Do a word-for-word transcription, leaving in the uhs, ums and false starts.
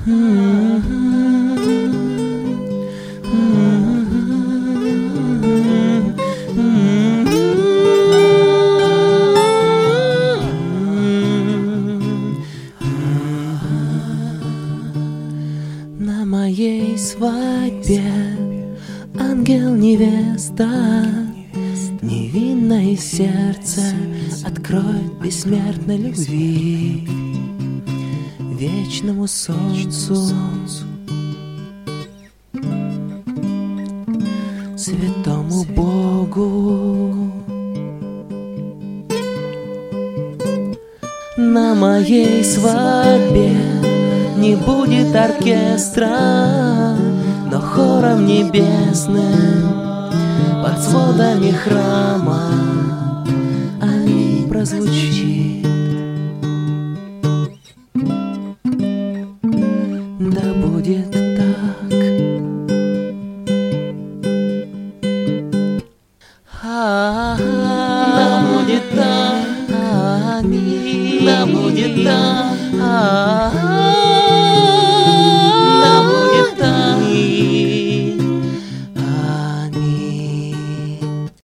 На моей свадьбе ангел-невеста, невинное сердце откроет бессмертной любви, вечному солнцу, святому Богу. На моей свадьбе не будет оркестра, но хором небесным под сводами храма аминь прозвучит. Да будет так. Да будет так. Аминь. Да будет так.